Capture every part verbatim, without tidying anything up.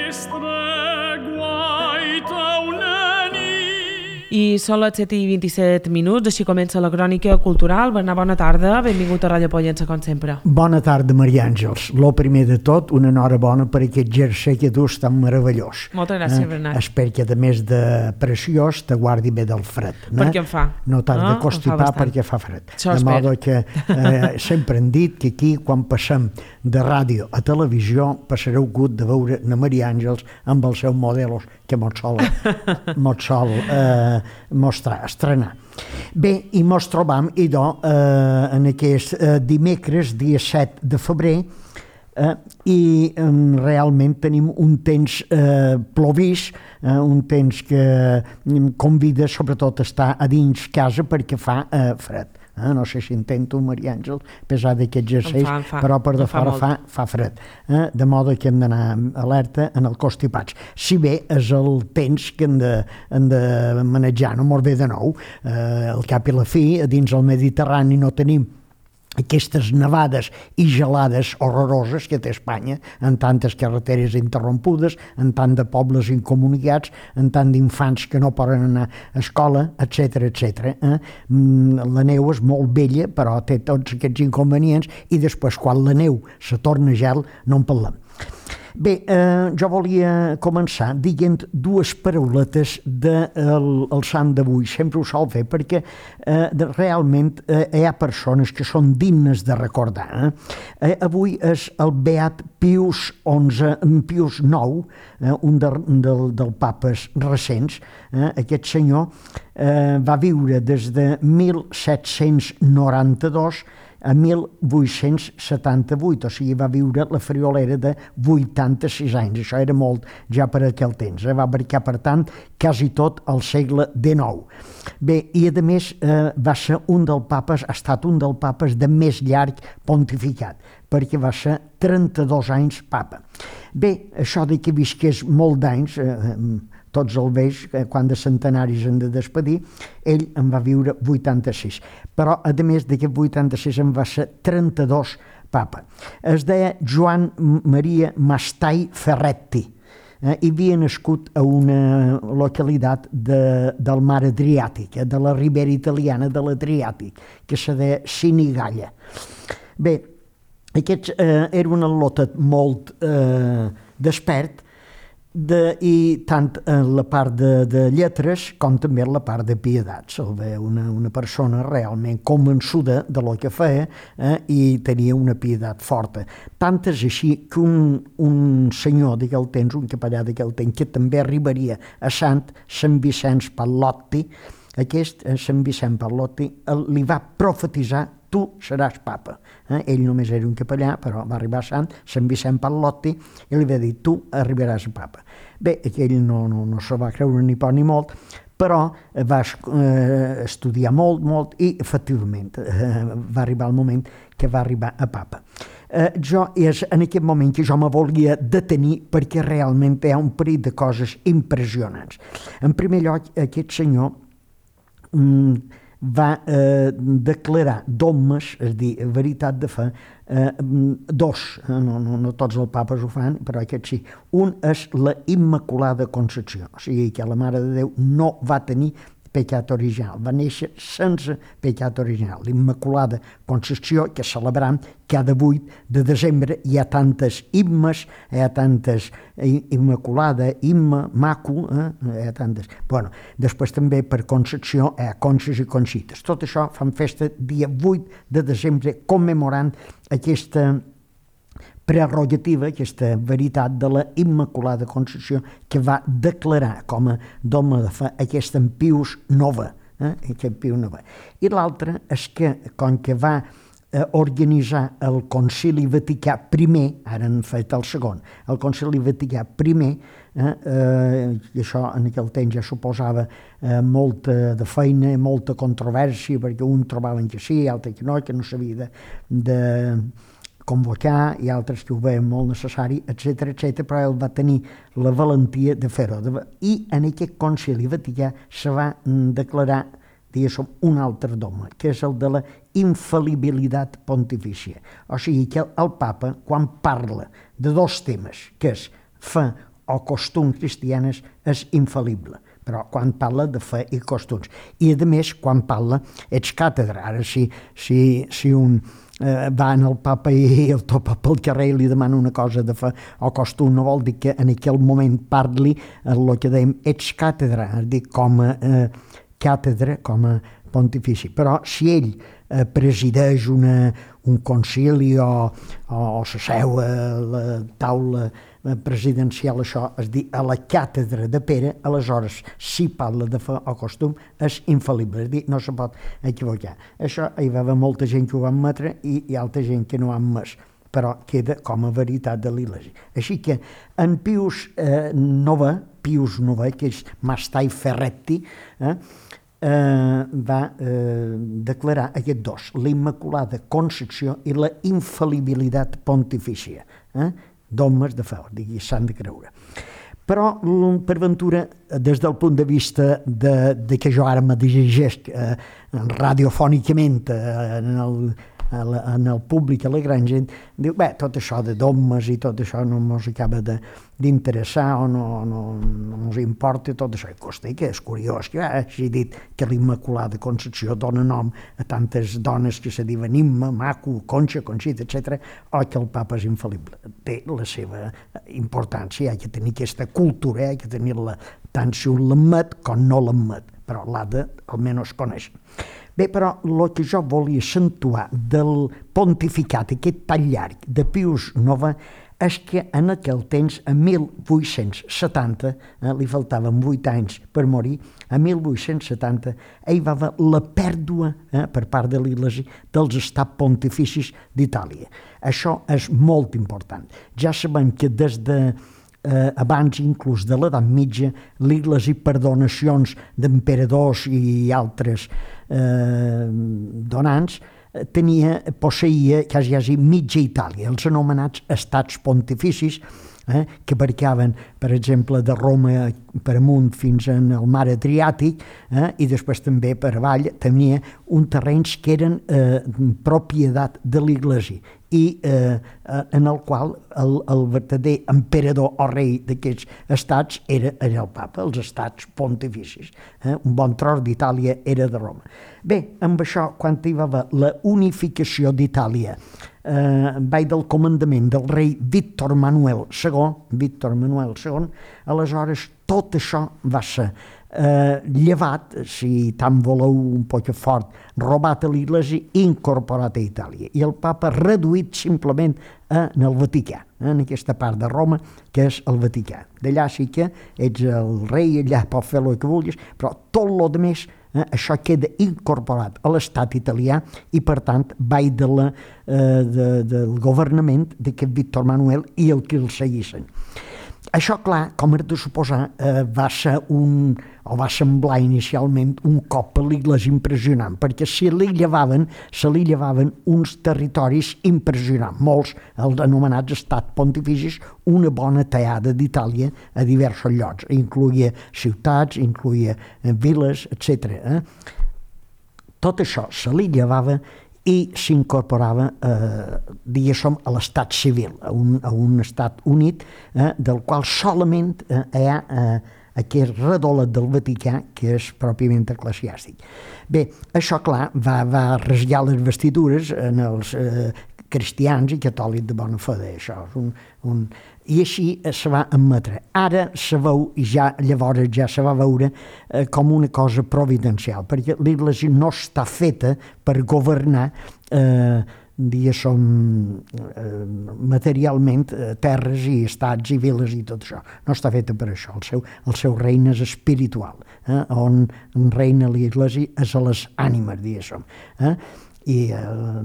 I són les set i vint-i-set minuts, així comença la crònica cultural. Bernat, bona tarda, benvingut a Ràdio Pollença, com sempre. Bona tarda, Maria Àngels. Lo primer de tot, una enhorabona per aquest jersei que dus tan meravellós. Moltes gràcies, eh? Bernat. Espero que, a més de preciós, te guardi bé del fred. No? Perquè em fa. No t'has no? de constipar perquè fa fred. Això de espero. modo que eh, sempre hem dit que aquí, quan passem de ràdio a televisió, passareu gut de veure la Maria Àngels amb els seus modelos que mos sol, mos sol eh, mostrar, estrenar. Bé, i mos trobam, idò, eh, en aquest eh, dimecres, dia set de febrer, eh, i eh, realment tenim un temps eh, plovís, eh, un temps que convida sobretot a estar a dins casa perquè fa eh, fred. Eh? No sé si intento, Maria Àngel, pesar d'aquests jerseis, fa, fa. però per de fa fora fa, fa fred. Eh? De modo que hem d'anar alerta en el constipats. Si bé és el temps que hem de, hem de manejar, no mos ve de nou. Eh, al cap i la fi, dins el Mediterrani no tenim aquestes nevades i gelades horroroses que té Espanya, en tantes carreteres interrompudes, en tant de pobles incomunicats, en tant d'infants que no poden anar a escola, etcètera, etcètera. Eh? La neu és molt vella, però té tots aquests inconvenients, i després, quan la neu se torna gel, no en parlem. Bé, eh, jo volia començar dient dues parauletes del de sant d'avui. Sempre ho sol fer perquè eh, de, realment eh, hi ha persones que són dignes de recordar. Eh? Eh, avui és el beat Pius onze, Pius nou, eh, un de, del, del papes recents. Eh? Aquest senyor eh, va viure des de mil set-cents noranta-dos a mil vuit-cents setanta-vuit, o sigui, va viure la friolera de vuitanta-sis anys. Això era molt ja per aquell temps. Eh? Va abarcar, per tant, quasi tot el segle dinou. Bé, i a més eh, va ser un dels papes, ha estat un dels papes de més llarg pontificat, perquè va ser trenta-dos anys papa. Bé, això de que visqués molt d'anys, eh, tots el veig, quan de centenaris han de despedir, ell en va viure vuitanta-sis. Però, a més d'aquest vuitanta-sis, en va ser trenta-dos papa. Es deia Joan Maria Mastai Ferretti, eh, i havia nascut a una localitat de, del mar Adriàtic, eh, de la ribera italiana de l'Adriàtic, que se deia Sinigalla. Bé, aquest eh, era un al·lotet molt eh, despert, De, i tant en la part de, de lletres com també en la part de piedat. Se'l ve una, una persona realment convençuda de lo que feia, eh, i tenia una piedat forta. Tant és així que un, un senyor d'aquell temps, un capellà d'aquell temps, que també arribaria a Sant, Sant Vicenç Pallotti, aquest, Sant Vicent Pallotti, li va profetitzar: tu seràs papa. Eh? Ell només era un capellà, però va arribar a Sant, Sant Vicent Pallotti, i li va dir: tu arribaràs a papa. Bé, aquell no, no, no se va creure ni poc ni molt, però va eh, estudiar molt, molt, i efectivament eh, va arribar el moment que va arribar a papa. Eh, jo és en aquest moment que jo me volia detenir, perquè realment hi ha un parell de coses impressionants. En primer lloc, aquest senyor mm, va eh, declarar dogmes, és a dir, veritat de fe, eh, dos, no, no, no tots els papes ho fan, però aquest sí. Un és la Immaculada Concepció, o sigui que la Mare de Déu no va tenir pecat original, va néixer sense pecat original. L'Immaculada Concepció, que celebrem cada vuit de desembre, hi ha tantes immes, hi ha tantes Immaculada, Imma, Macu, eh? hi ha tantes. Bueno, després també per Concepció hi ha Conces i Conxites. Tot això fan festa dia vuit de desembre, commemorant aquesta prerogativa, aquesta veritat de la Immaculada Concepció, que va declarar com a dogma de fe aquest en Pius nove. Eh? Aquest Pius nove. I l'altre és que, com que va eh, organitzar el Concili Vaticà primer, ara han fet el segon, el Concili Vaticà primer, eh, eh, i això en aquell temps ja suposava eh, molta de feina, molta controvèrsia, perquè un trobaven que sí, altre que no, que no s'havia de, de convocar, i altres que ho veien molt necessari, etcètera, etcètera, però ell va tenir la valentia de fer-ho. I en aquest concili vaticà se va declarar, diguéssim, un altre dogma, que és el de la infal·libilitat pontifícia. O sigui que el papa, quan parla de dos temes, que és fe o costums cristianes és infal·lible, però quan parla de fe i costums. I, a més, quan parla, ets càtedra. Ara, si, si, si un eh, va en el papa i el topa pel carrer i li demana una cosa de fe o costum, no vol dir que en aquell moment parli el que dèiem, ets càtedra, és dir, com a eh, càtedra, com a pontifici. Però si ell eh, presideix una, un concili o, o, o s'asseu a la taula presidencial, això, és dir, a la càtedra de Pere, aleshores, si parla de fe o costum, és infal·lible, és dir, no se pot equivocar. Això hi va haver molta gent que ho va admetre i hi ha altra gent que no ho ha admès, però queda com a veritat de l'Iglesi. Així que en Pius eh, Nova, Pius Nova, que és Mastai Ferretti, eh, eh, va eh, declarar aquests dos, la Immaculada Concepció i la infal·libilitat pontifícia, eh? Dogmes de fe, digui, s'han de creure. Però, per ventura, des del punt de vista de, de que jo ara me dirigesc eh, radiofònicament eh, en, el, en el públic, a la gran gent, diu, bé, tot això de dogmes i tot això no ens acaba d'interessar o no, no, no ens importa tot això. I costa, que és curiós que hagi dit que l'Immaculada Concepció dona nom a tantes dones que se diuen Imma, Macu, Conxa, Conxita, etcètera, o que el papa és infal·lible. Té la seva importància, hi ha que tenir aquesta cultura, hi ha que tenir-la tant si un l'admet com no l'admet, però l'ha de almenys conèixer. Bé, però el que jo volia accentuar del pontificat, aquest tan llarg de Pius Nova, és que en aquell temps, a mil vuit-cents setanta, eh, li faltaven vuit anys per morir, a mil vuit-cents setanta hi va haver la pèrdua eh, per part de l'Iglesi dels estats pontificis d'Itàlia. Això és molt important. Ja sabem que des de Eh, abans inclús de l'edat mitja, l'Iglesi per donacions d'emperadors i altres eh, donants tenia, posseïa quasi, quasi mitja Itàlia, els anomenats estats pontificis, eh, que abarcaven, per exemple, de Roma per amunt fins al mar Adriàtic, eh, i després també per avall tenia un terrenys que eren eh, propietat de l'Iglesi i eh, en el qual el, el verdader emperador o rei d'aquests estats era, era el papa, els estats pontificis. Eh? Un bon tros d'Itàlia era de Roma. Bé, amb això, quan hi va haver la unificació d'Itàlia, eh, vai del comandament del rei Víctor Manuel segon, Víctor Manuel segon, aleshores tot això va ser Eh, llevat, si tant voleu un poc fort, robat a l'Iglesi i incorporat a Itàlia. I el papa reduït simplement eh, en el Vaticà, eh, en aquesta part de Roma, que és el Vaticà. D'allà sí que ets el rei, allà pots fer el que vulguis, però tot el que més, eh, això queda incorporat a l'estat italià i, per tant, vai de la, eh, de, del governament d'aquest Víctor Manuel i el que el seguissin. Això, clar, com és de suposar, eh, va ser un, o va semblar inicialment un cop a l'Iglesi impressionant, perquè se li llevaven, se li llevaven uns territoris impressionants, molts, els anomenats estats pontificis, una bona tallada d'Itàlia a diversos llocs, incluïa ciutats, incluïa viles, etcètera. Eh? Tot això se li llevava i s'incorporava eh, diguéssim, a l'estat civil, a un, a un estat unit, eh, del qual solament eh, hi ha eh, aquest redolet del Vaticà que és pròpiament eclesiàstic. Bé, això, clar, va, va rasgar les vestidures en els eh, cristians i catòlics de bona fe, això és un, un... i així se va admetre. Ara se veu, i ja llavors ja se va veure eh, com una cosa providencial, perquè l'Iglesi no està feta per governar eh, diguéssim, eh, materialment eh, terres i estats i viles i tot això. No està feta per això. El seu, el seu regne és espiritual, eh, on reina l'Iglesi és a les ànimes, diguéssim. Eh? I eh,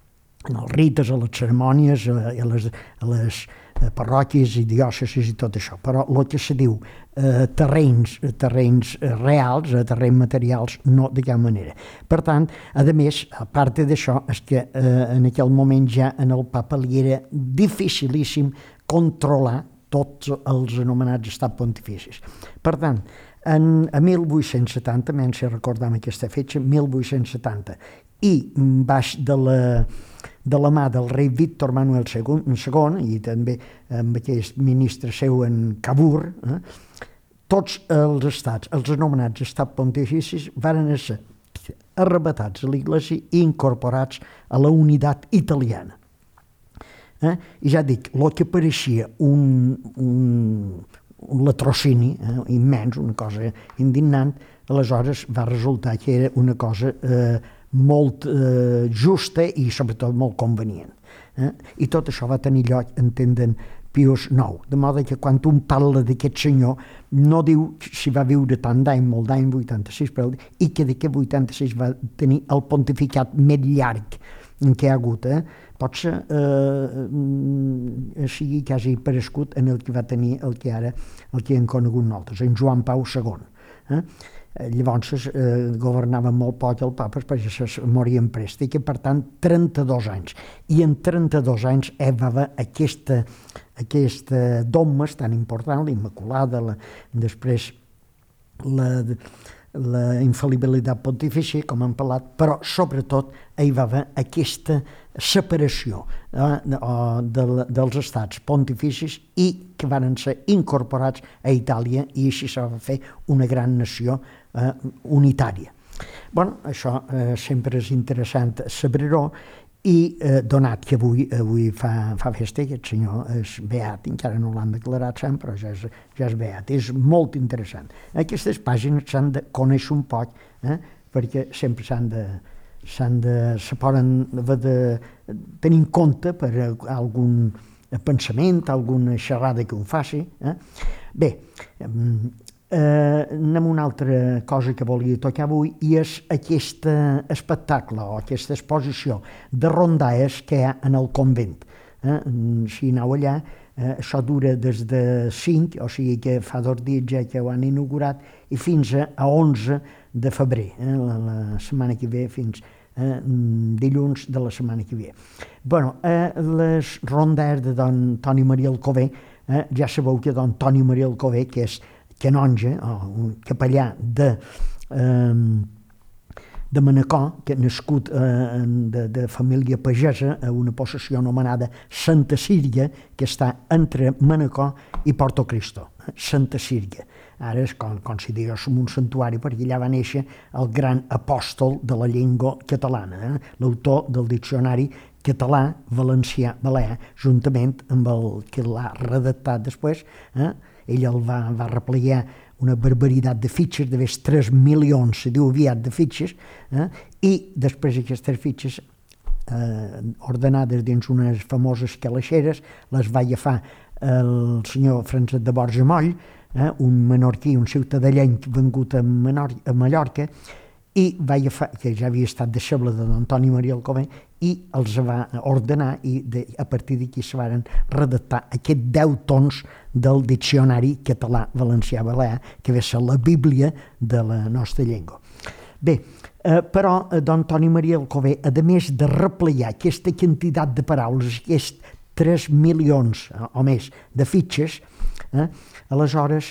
en els rites, a les cerimònies, a les, a les parròquies i diòcesis i tot això. Però el que se diu eh, terrenys, terrenys reals, terrenys materials, no de cap manera. Per tant, a més, a part d'això, és que eh, en aquell moment ja en el papa li era dificilíssim controlar tots els anomenats estats pontificis. Per tant, en, a mil vuit-cents setanta, menys si recordam aquesta fetge, mil vuit-cents setanta, i baix de la, de la mà del rei Víctor Manuel segon, i també amb aquell ministre seu en Cabur, eh, tots els estats, els anomenats estats pontificis, van ser arrebatats a l'Iglésia i incorporats a la unitat italiana. Eh? I ja dic, el que pareixia un, un, un latrocini eh, immens, una cosa indignant, aleshores va resultar que era una cosa eh, molt eh, justa i sobretot molt convenient. Eh? I tot això va tenir lloc, entenen, Pius nou, de modo que quan un parla d'aquest senyor no diu si va viure tant d'any, molt d'any, vuitanta-sis, però, i que d'aquest vuitanta-sis va tenir el pontificat més llarg en què ha hagut. Eh? Pot ser eh, sigui quasi parescut en el que va tenir el que ara el que hem conegut nosaltres, en Joan Pau segon. Eh? Llavors eh, governava molt poc el papa perquè es morien prest, i que per tant trenta-dos anys, i en trenta-dos anys hi va haver aquesta, aquesta dogma tan important, la Immaculada, la, després la, la infal·libilitat pontifícia, com hem parlat, però sobretot hi va haver aquesta separació eh, de, dels estats pontificis i que van ser incorporats a Itàlia, i així se va fer una gran nació eh, unitària. Bueno, això eh, sempre és interessant saber-ho, i eh, donat que avui, avui fa, fa festa, aquest senyor és beat, encara no l'han declarat sempre, però ja és, ja és beat, és molt interessant. Aquestes pàgines s'han de conèixer un poc, eh, perquè sempre s'han de, s'han de, se poden haver de tenir en compte per algun pensament, alguna xerrada que un faci. Eh? Bé, eh, anem a una altra cosa que volia tocar avui, i és aquest espectacle o aquesta exposició de rondalles que hi ha en el convent. Eh? Si aneu allà, eh, això dura des de cinc, o sigui que fa dos dies ja que ho han inaugurat, i fins a onze de febrer, eh? la, la setmana que ve, fins eh, dilluns de la setmana que ve. Bueno, eh, les rondalles de don Toni Maria Alcover, eh, ja sabeu que don Toni Maria Alcover, que és canonge, o un capellà de, eh, de Manacor, que nascut eh, de, de família pagesa, a una possessió anomenada Santa Sírgia, que està entre Manacor i Porto Cristo, Santa Sírgia. Ara es considera com un santuari perquè allà va néixer el gran apòstol de la llengua catalana, eh? l'autor del diccionari català, valencià, balear, juntament amb el que l'ha redactat després. Eh? Ell el va, va replegar una barbaritat de fitxes, de més tres milions, se diu aviat, de fitxes, eh? I després aquestes fitxes eh, ordenades dins unes famoses calaixeres, les va agafar el senyor Francesc de Borja Moll, eh? un menorquí, un ciutadellenc vengut a, Menor, a Mallorca, i va agafar, que ja havia estat deixeble de don Toni Maria Alcover, i els va ordenar, i de, a partir d'aquí se van redactar aquests deu tons del diccionari català valencià balear, que ve ser la Bíblia de la nostra llengua. Bé, eh, però don Toni Maria Alcover, a més de replegar aquesta quantitat de paraules, aquests tres milions o més de fitxes, eh, aleshores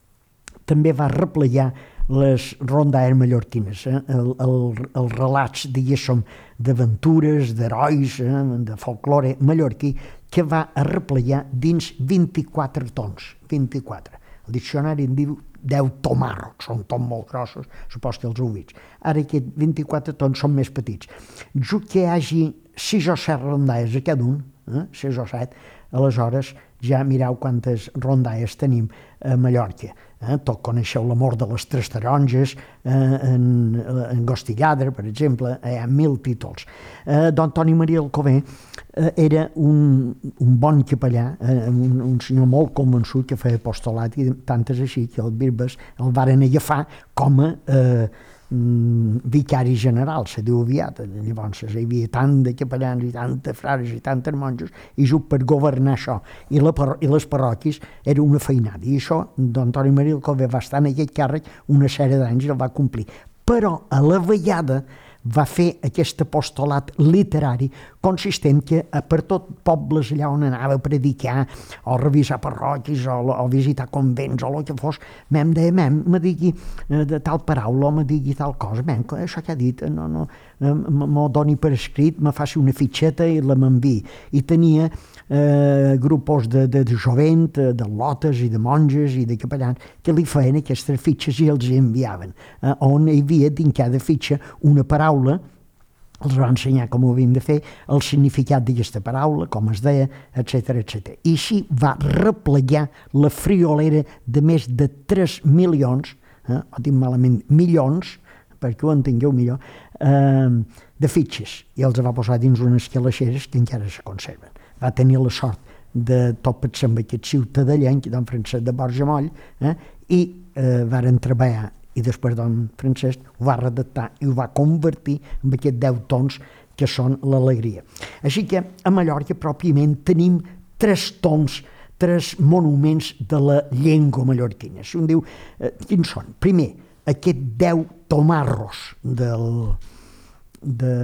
també va replegar les rondalles mallorquines, eh? el, el, els relats, diguéssim, d'aventures, d'herois, eh? de folklore mallorquí, que va replegar dins vint-i-quatre tons, vint-i-quatre. El diccionari en diu deu tomarros, són tons molt grossos, supos que els heu vist. Ara aquests vint-i-quatre tons són més petits. Jo que hi hagi sis o set rondalles a cada un, eh? sis o set, aleshores ja mireu quantes rondalles tenim a Mallorca. Eh? Tot coneixeu l'amor de les Tres Taronges, eh, en, en Gostilladre, per exemple, hi ha mil títols. Eh, don Toni Maria Alcover eh, era un, un bon capellà, eh, un, un senyor molt convençut que feia apostolat, i tant és així que els bisbes el varen agafar com a eh, vicari general, se diu aviat. Llavors hi havia tant de capellans i tant de frares i tantes monjos, i just per governar això i, la, i les parròquies era una feinada, i això don Toni Maria Alcover va estar en aquest càrrec una sèrie d'anys i el va complir, però a la vegada va fer aquest apostolat literari consistent que per tot pobles allà on anava a predicar o revisar parròquies o, o visitar convents o el que fos, mem deia, mem, me digui de tal paraula o me digui tal cosa, mem, això que ha dit, no, no, m'ho doni per escrit, me faci una fitxeta i la m'enviï. I tenia eh, grupos de, de, de jovent, de lotes i de monges i de capellans que li feien aquestes fitxes i els enviaven, eh, on hi havia dins cada fitxa una paraula, els va ensenyar com ho havien de fer, el significat d'aquesta paraula, com es deia, etcètera, etcètera. I així va replegar la friolera de més de tres milions, eh, o dic malament, milions, perquè ho entengueu millor, eh, de fitxes, i els va posar dins unes calaixeres que encara se conserven. Va tenir la sort de topar-se amb aquest ciutadellenc, don Francesc de Borja Moll, eh, i eh, varen treballar, i després don Francesc ho va redactar i ho va convertir en aquests deu tons que són l'alegria. Així que a Mallorca pròpiament tenim tres tons, tres monuments de la llengua mallorquina. Si un diu, eh, quins són? Primer, aquest deu tomarros del, de,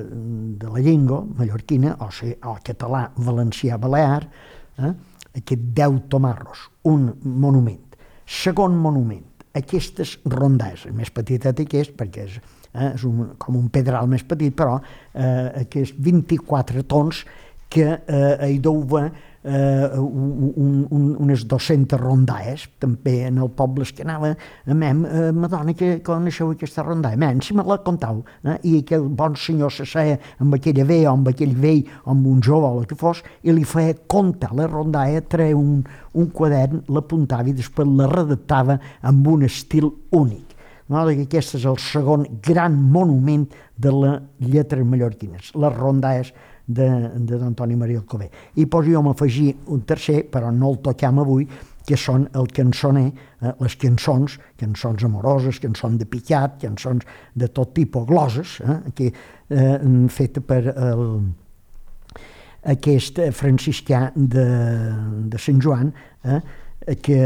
de la llengua mallorquina, o sigui, el català, valencià, balear, eh? Aquest deu tomarros, un monument. Segon monument, aquestes rondades, més petitet aquest, perquè és, eh, és un, com un pedral més petit, però eh, aquests vint-i-quatre tons que eh, hi deuva eh, un, un, unes dues-centes rondades, també en el poble que anava, mem, eh, madona, que coneixeu aquesta rondada? Mem, si me la contau, eh? I aquell bon senyor s'asseia amb aquella vella o amb aquell vell o amb un jove o el que fos, i li feia comptar la rondada, treia un, un quadern, l'apuntava i després la redactava amb un estil únic. No? Aquest és el segon gran monument de les lletres mallorquines, les rondades de, de d'Antoni Maria Alcover. I pues jo m'afegí un tercer, però no el toquem avui, que són el cançoner, eh, les cançons, cançons amoroses, cançons de picat, cançons de tot tipus, gloses, eh, que eh, feta per el, aquest franciscà de, de Sant Joan, eh, que,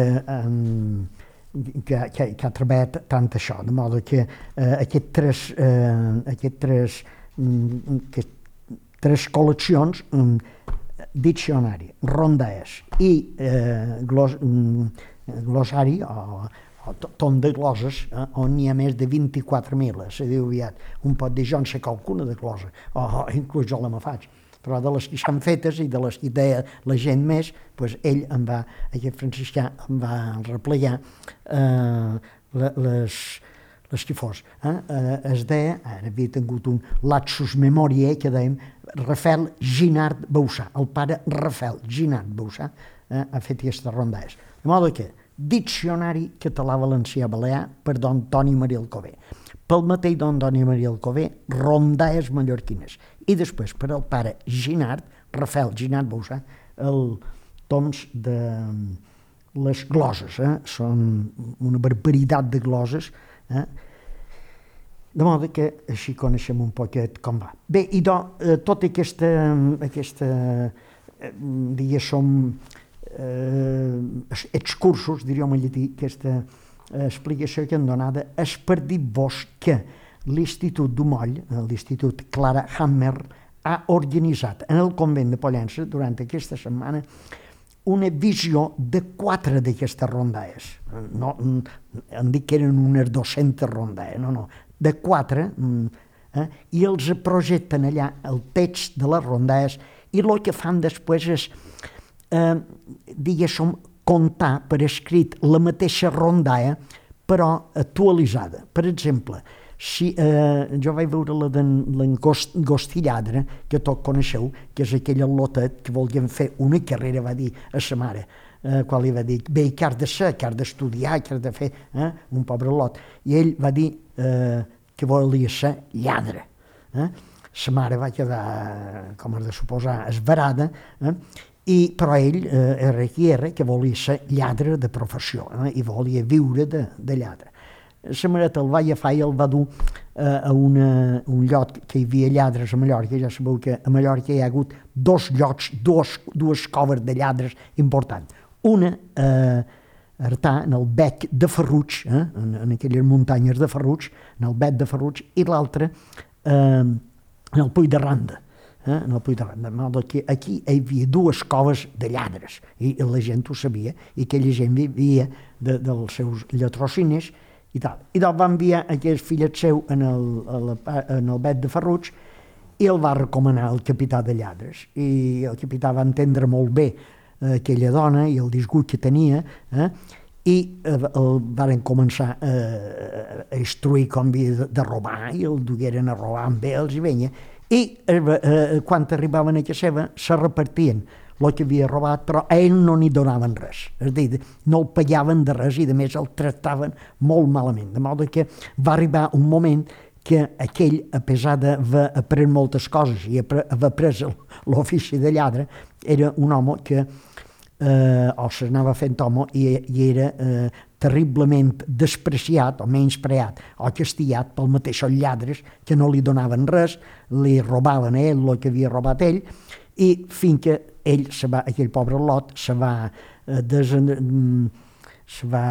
eh, que, que, que ha treballat tant això, de modo que eh, aquests tres, eh, aquest tres, aquest tres col·leccions, um, diccionari, rondaes i eh, glos, um, glossari o, o ton de gloses, eh, on n'hi ha més de vint-i-quatre mil, se diu aviat. Un pot dir, jo en sé qualcuna de glosa, o, o inclús jo la me faig, però de les que s'han fetes i de les que deia la gent més, pues ell em va, aquest franciscà em va replegar eh, les les que fos. Eh? Eh, es deia, ara havia tingut un lapsus memoriae, que dèiem Rafael Ginard Bausà, el pare Rafael Ginard Bausà, eh, ha fet aquestes rondades. De modo que, diccionari català-valencià-balear per don Toni Maria Alcover. Pel mateix don Toni Maria Alcover, rondades mallorquines. I després, per el pare Ginard, Rafael Ginard Bausà, el toms de les gloses. Eh? Són una barbaritat de gloses, Eh? de modo que així coneixem un poquet com va. Bé, i do, eh, tota aquesta, aquesta eh, diguéssim, eh, excursos, diríem en llatí, aquesta eh, explicació que han donada, és per dir-vos que l'Institut d'Umoll, l'Institut Clara Hammer, ha organitzat en el convent de Pollença durant aquesta setmana una visió de quatre d'aquestes rondades. No, em dic que eren unes dues-centes rondades, no, no, de quatre, eh, i els projecten allà el text de les rondades i el que fan després és, eh, diguéssim, comptar per escrit la mateixa rondada, però actualitzada. Per exemple, si, eh, jo vaig veure la de l'engostilladre, que tots coneixeu, que és aquell al·lotet que volien fer una carrera, va dir a sa mare, eh, quan li va dir, bé, què has de ser, què has d'estudiar, què has de fer, eh? Un pobre lot. I ell va dir eh, que volia ser lladre. Eh? Sa mare va quedar, com has de suposar, esverada, eh? I, però ell eh, era qui era, que volia ser lladre de professió, eh? I volia viure de, de lladre. La mareta el va agafar i el va dur eh, a una, un lloc que hi havia lladres a Mallorca. Ja sabeu que a Mallorca hi ha hagut dos llocs, dos, dues coves de lladres importants. Una a Artà, en el bec de Ferruig, eh, en, en aquelles muntanyes de Ferruig, en el bec de Ferruig, i l'altra eh, en el Puig de Randa, eh, en el Puig de Randa, de modo que aquí hi havia dues coves de lladres, i la gent ho sabia, i aquella gent vivia de, dels seus llatrocines i tal. I doncs va enviar aquest fillet seu en el, el, en el Bet de Ferruig i el va recomanar al capità de lladres. I el capità va entendre molt bé eh, aquella dona i el disgust que tenia, eh, i eh, el varen començar eh, a instruir com havia de, de robar, i el dugueren a robar amb ells i venia. I eh, eh, quan arribaven a casa seva se repartien el que havia robat, però a ell no n'hi donaven res. És a dir, no el pagaven de res i a més el tractaven molt malament. De modo que va arribar un moment que aquell, a pesar d'haver après moltes coses i haver après l'ofici de lladre, era un home que eh, o s'anava fent home i, i era eh, terriblement despreciat o menyspreat o castigat pel mateixos lladres que no li donaven res, li robaven a ell el que havia robat ell, i fins que ell, se va, aquell pobre Lot, se va, eh, desen, se va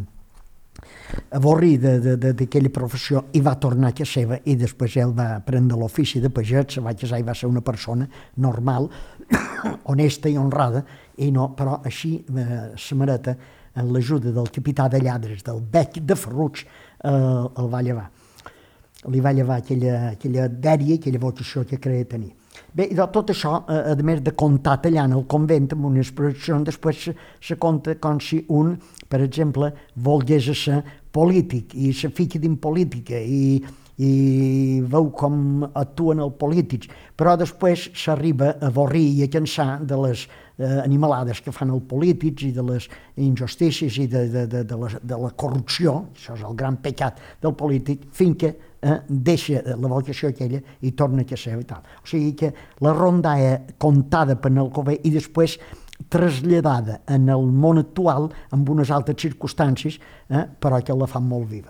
avorrir d'aquella professió i va tornar a casa seva, i després ell va prendre l'ofici de pagès, se va casar i va ser una persona normal, honesta i honrada, i no, però així eh, sa mareta, amb l'ajuda del capità de lladres, del Bec de Ferruig, eh, el va llevar. Li va llevar aquella, aquella dèria, aquella vocació que creia tenir. Bé, i de tot això, a més de comptar allà en el convent amb unes projeccions, després se, se compta com si un, per exemple, volgués ser polític i se fiqui dins política i, i veu com actuen els polítics, però després s'arriba a avorrir i a cansar de les eh, animalades que fan els polítics i de les injustícies i de, de, de, de, la, de la corrupció, això és el gran pecat del polític, fins que eh, deixa la vocació aquella i torna a casa seva i tal. O sigui que la rondalla contada per el Cové i després traslladada en el món actual amb unes altres circumstàncies, eh, però que la fan molt viva.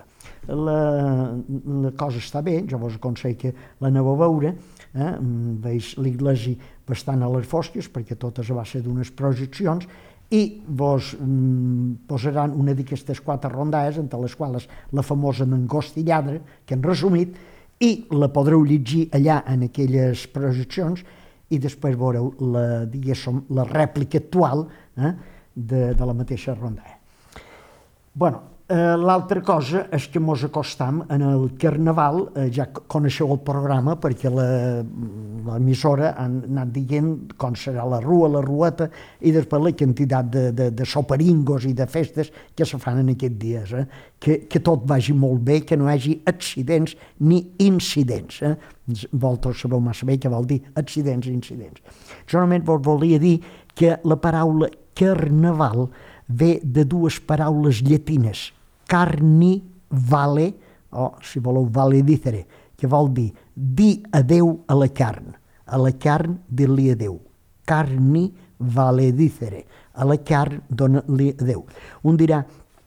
La, la cosa està bé, jo vos aconsello que l'aneu a veure, eh, veig l'església bastant a les fosques perquè totes va ser d'unes projeccions, i vos mm, posaran una d'aquestes quatre rondalles, entre les quals la famosa Mangost i Lladre, que han resumit, i la podreu llegir allà en aquelles projeccions, i després veureu la, diguéssim, la rèplica actual eh, de, de la mateixa rondalla. Bueno, eh, l'altra cosa és que mos acostam en el Carnaval, eh, ja coneixeu el programa perquè l'emissora ha anat dient com serà la rua, la rueta, i després la quantitat de, de, de soperingos i de festes que se fan en aquests dies. Eh? Que, que tot vagi molt bé, que no hi hagi accidents ni incidents. Eh? Vosaltres sabeu massa bé què vol dir accidents i incidents. Jo només vos volia dir que la paraula carnaval ve de dues paraules llatines, carni vale, o si voleu valedicere, que vol dir dir adeu a la carn, a la carn dir-li adeu, carni valedicere, a la carn dona-li adeu. Un dirà,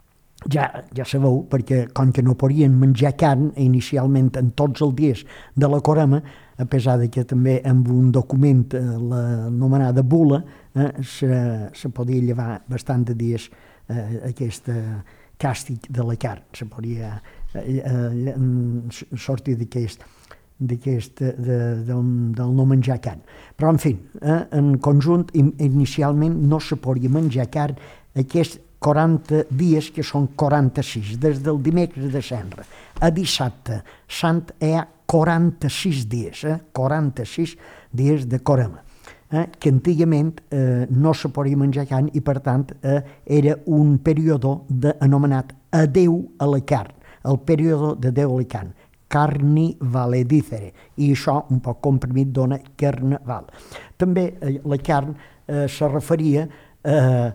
ja, ja sabeu, perquè com que no podien menjar carn inicialment en tots els dies de la Corema, a pesar de que també amb un document, eh, l'anomenada bula, eh, se, se podia llevar bastant de dies eh, aquest càstig de la carn, se podia eh, eh, sortir d'aquest d'aquest, de, del, del no menjar carn. Però, en fi, eh, en conjunt, inicialment no se podia menjar carn aquests quaranta dies, que són quaranta-sis, des del dimecres de Cendra a dissabte sant hi ha quaranta-sis dies, eh? quaranta-sis dies de Corema, eh? que antigament eh, no se podia menjar carn i, per tant, eh, era un període de, anomenat adeu a la carn, el període d'adeu a la carn, carni valedicere, i això, un poc comprimit, dona carnaval. També eh, la carn eh, se referia eh,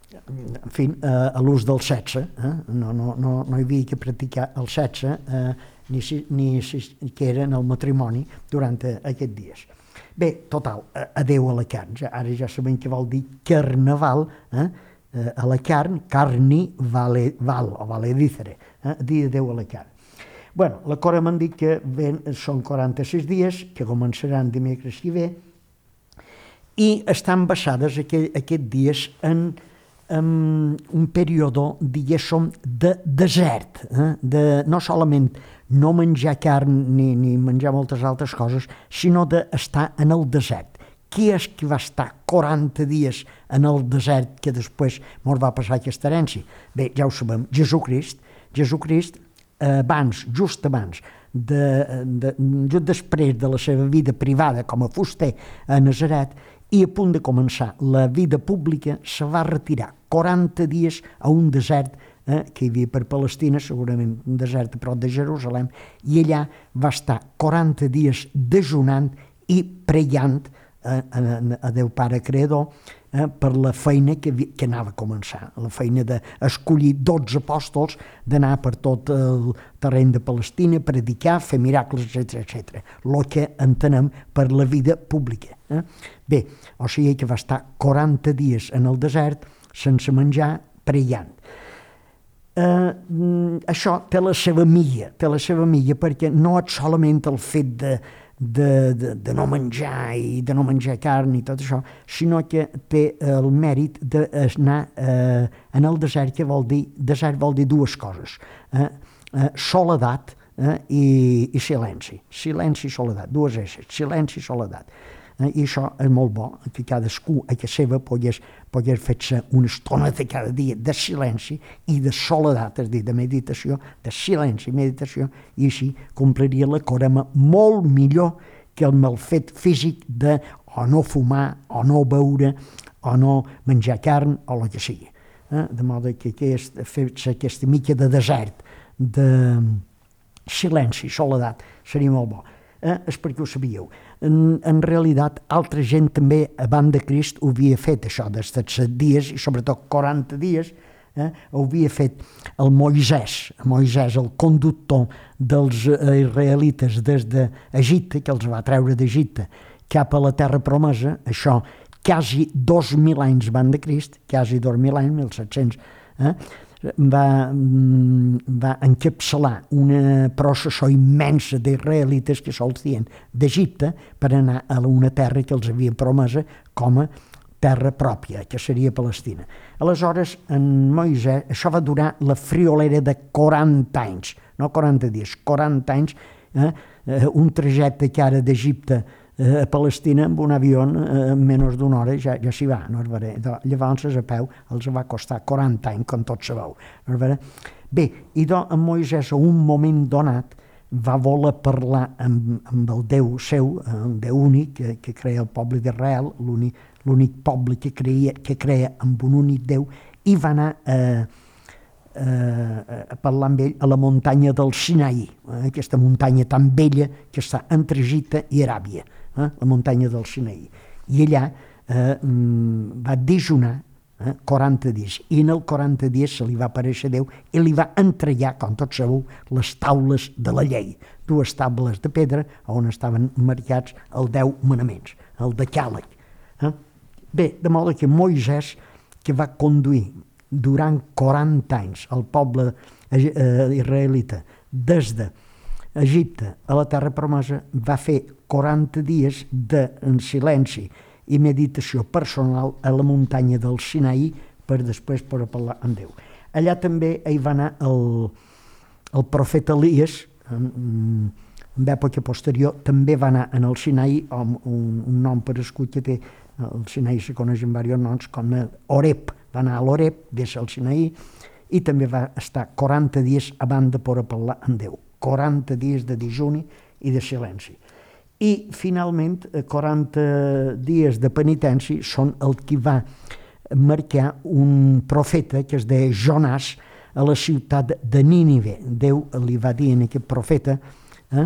en fi, eh, a l'ús del sexe, eh? no, no, no, no hi havia que practicar el sexe, eh, ni, si, ni si que era en el matrimoni durant eh, aquests dies. Bé, total, eh, adeu a la carn, ja, ara ja sabem què vol dir carnaval, eh? Eh, a la carn, carni vale, val, o valedicere, eh? dir adeu a la carn. Bueno, la Cora m'han dit que ben, són quaranta-sis dies, que començaran dimecres que ve, i estan basades aquell, aquests dies en um, un període, diguéssim, de desert, eh? de no solament no menjar carn ni, ni menjar moltes altres coses, sinó d'estar en el desert. Qui és que va estar quaranta dies en el desert que després mos va passar aquesta herència? Bé, ja ho sabem, Jesucrist. Jesucrist, abans, just abans, de, de, just després de la seva vida privada com a fuster a Nazaret, i a punt de començar la vida pública, se va retirar quaranta dies a un desert eh, que hi havia per Palestina, segurament un desert a prop de Jerusalem, i allà va estar quaranta dies dejunant i pregallant a, a, a Déu Pare Creador eh, per la feina que, que anava a començar, la feina d'escollir dotze apòstols, d'anar per tot el terreny de Palestina, predicar, fer miracles, etcètera, etcètera. El que entenem per la vida pública. Eh? Bé, o sigui que va estar quaranta dies en el desert sense menjar, pregallant. Eh, això té la seva milla, té la seva milla perquè no és solament el fet de, de, de, de no menjar i de no menjar carn i tot això, sinó que té el mèrit d'anar eh, en el desert, que vol dir, desert vol dir dues coses, eh, eh, soledat eh, i, i silenci, silenci i soledat, dues esses, silenci i soledat. Eh, I això és molt bo, que cadascú a casa seva pogués, pogués fer-se una estona de cada dia de silenci i de soledat, és a dir, de meditació, de silenci i meditació, i així compliria la corema molt millor que el malfet físic de o no fumar, o no beure, o no menjar carn, o el que sigui. Eh? De modo que aquest, fer-se aquesta mica de desert, de silenci, soledat, seria molt bo. Eh? És perquè ho sabíeu. En, en realitat, altra gent també, abans de Crist, ho havia fet, això, dels set dies, i sobretot quaranta dies, eh? ho havia fet el Moisès, Moisès, el conductor dels israelites des d'Egipte, que els va treure d'Egipte cap a la terra promesa, això, quasi dos mil anys abans de Crist, quasi dos mil anys, mil set-cents, eh? va, va encapçalar una processó immensa d'israelites que sols dien d'Egipte per anar a una terra que els havia promesa com a terra pròpia, que seria Palestina. Aleshores, en Moisès, això va durar la friolera de quaranta anys, no quaranta dies, quaranta anys, eh? un trajecte que ara d'Egipte a Palestina amb un avió en menys d'una hora ja, ja s'hi va, no és vera? Llavors a peu els va costar quaranta anys, com tots sabeu, no és vera? Bé, i doncs en Moisès a un moment donat va voler parlar amb, amb el Déu seu, el Déu únic que, que crea el poble d'Israel, l'únic poble que, creia, que crea amb un únic Déu, i va anar a, a, a parlar amb ell a la muntanya del Sinaí, eh, aquesta muntanya tan vella que està entre Egipte i Aràbia, eh, la muntanya del Sinaí. I allà eh, va dejunar eh, quaranta dies, i en el quaranta dies se li va aparèixer Déu i li va entregar, com tots sabeu, les taules de la llei, dues tables de pedra on estaven marcats els deu manaments, el decàleg. Eh? Bé, de modo que Moisès, que va conduir durant quaranta anys el poble eh, israelita des d'Egipte a la terra promesa, va fer quaranta dies de silenci i meditació personal a la muntanya del Sinaí per després poder parlar amb Déu. Allà també hi va anar el, el profeta Elies, en, en època posterior, també va anar en el Sinaí, amb un, un nom per escut que té, el Sinaí se coneix amb diversos noms, com Horeb, va anar a l'Horeb, des del Sinaí, i també va estar quaranta dies abans de poder parlar amb Déu. quaranta dies de dejuni i de silenci. I, finalment, quaranta dies de penitència són el que va marcar un profeta que es deia Jonàs a la ciutat de Nínive. Déu li va dir a aquest profeta, eh,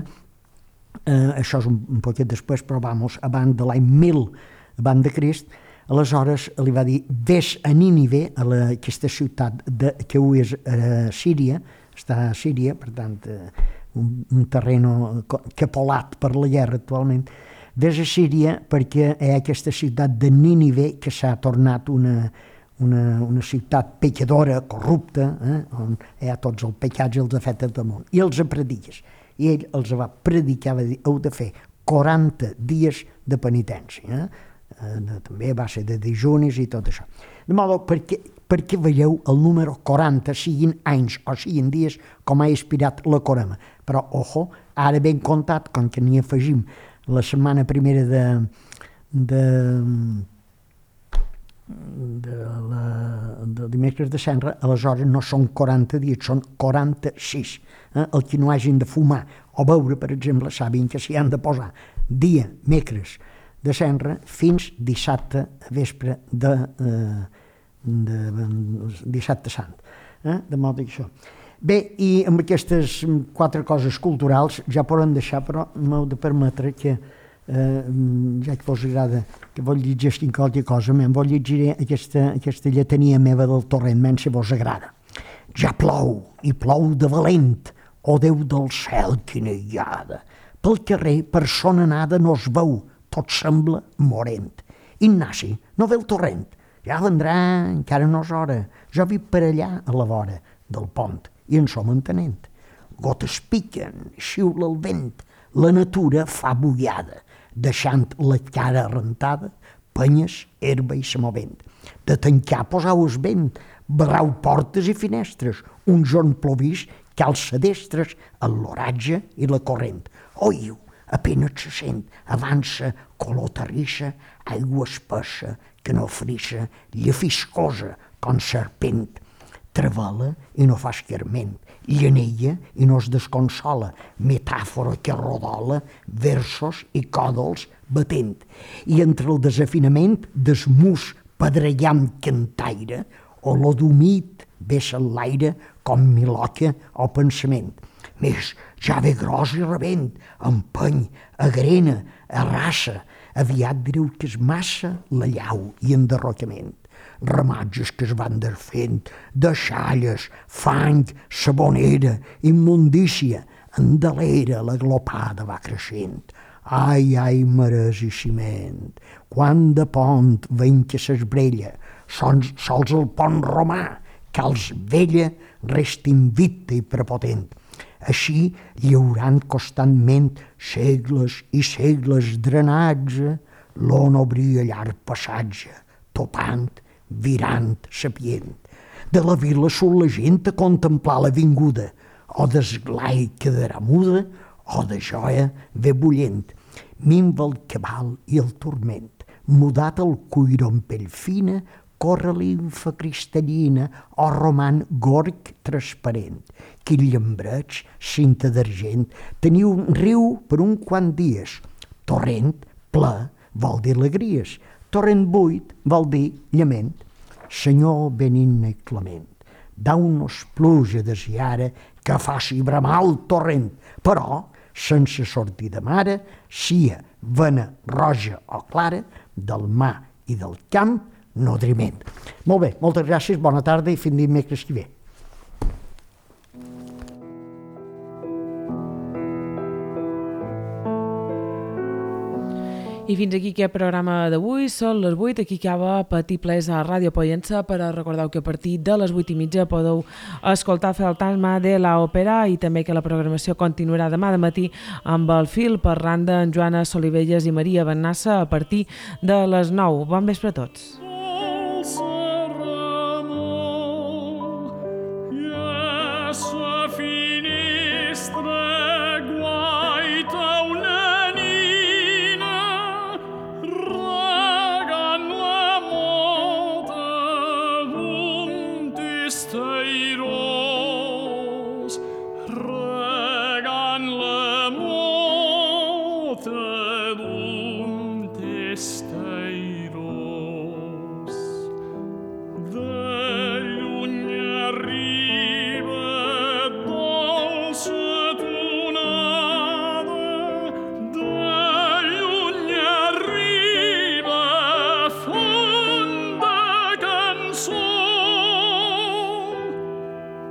eh, això és un, un poquet després, però vamos, abans de l'any mil abans de Crist, aleshores li va dir, vés a Nínive, a la, aquesta ciutat de, que ho és a Síria, està a Síria, per tant, un, un terreno capolat per la guerra actualment, vés a Síria perquè hi ha aquesta ciutat de Nínive que s'ha tornat una, una, una ciutat pecadora, corrupta, eh, on hi ha tots els pecats i els defectes del món, i els prediques. I ell els va predicar, va dir, heu de fer quaranta dies de penitència, eh? Eh, també va ser de dejunis i tot això. De modo, perquè, perquè veieu el número quaranta, siguin anys o siguin dies, com ha expirat la corema. Però, ojo, ara ben comptat, com que n'hi afegim la setmana primera de, de, de, la, de dimecres de Senra, aleshores no són quaranta dies, són quaranta-sis. Eh? El que no hagin de fumar o beure, per exemple, sabin que s'hi han de posar dia, dimecres de Senra, fins dissabte a vespre de, eh, de, de dissabte sant. Eh? De modo que això. Bé, i amb aquestes quatre coses culturals ja podem deixar, però m'heu de permetre que, eh, ja que vos agrada que vos llegeixin qualque cosa, me'n vos llegiré aquesta, aquesta lletania meva del torrent, men si vos agrada. Ja plou, i plou de valent, o Déu del cel, quina guiada. Pel carrer, persona nada no es veu, tot sembla morent. Ignasi, no ve el torrent? Ja vendrà, encara no és hora. Jo vic per allà, a la vora del pont, i en som entenent. Gotes piquen, xiula el vent, la natura fa bullada, deixant la cara rentada, penyes, herba i se movent. De tancar posau es vent, barrau portes i finestres, un jorn plovís que alça destres a l'oratge i la corrent. Oiu, apenas se sent, avança, color terrissa, aigua espessa, que no frixa, llefiscosa, com serpent. Trevela i no fa escarment, llanella i no es desconsola, metàfora que rodola, versos i còdols batent. I entre el desafinament desmus pedregam cantaire, olor d'humit vessa l'aire com miloca o pensament. Més, ja ve gros i rebent, empeny, agrena, arrassa, aviat direu que és massa la llau i enderrocament. Rematges que es van desfent, deixalles, fang, sabonera, immundícia, endalera la glopada va creixent. Ai, ai, mares i ciment, quan de pont veiem que s'esbrella, sols, sols el pont romà, que als vella resta invicta i prepotent. Així lliurant constantment segles i segles drenatge, l'on obria llarg passatge, topant, virant, sapient. De la vila surt la gent a contemplar la vinguda, o d'esglai quedarà muda, o de joia ve bullent. Minva el cabal i el turment, mudat el cuiro en pell fina, corre l'infa cristal·lina o roman gorg transparent. Quin llambreig, cinta d'argent, teniu un riu per un quant dies. Torrent, ple, vol dir alegries. Torrent buit vol dir llement. Senyor benigne i clement, dau-nos pluja desiara que faci bramar el torrent, però sense sortir de mare, sia vena roja o clara, del mar i del camp, nodriment. Molt bé, moltes gràcies, bona tarda i fins dimecres que ve. I fins aquí aquest programa d'avui. Són les vuit, aquí acaba Petit Ples a Ràdio Pollença, però recordeu que a partir de les vuit i mitja podeu escoltar Fantasma de l'Òpera i també que la programació continuarà demà de matí amb el fil parlant d'en Joana Solivelles i Maria Bennassa a partir de les nou. Bon vespre a tots.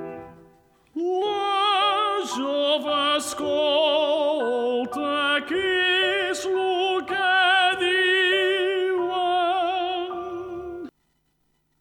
Ascolta chi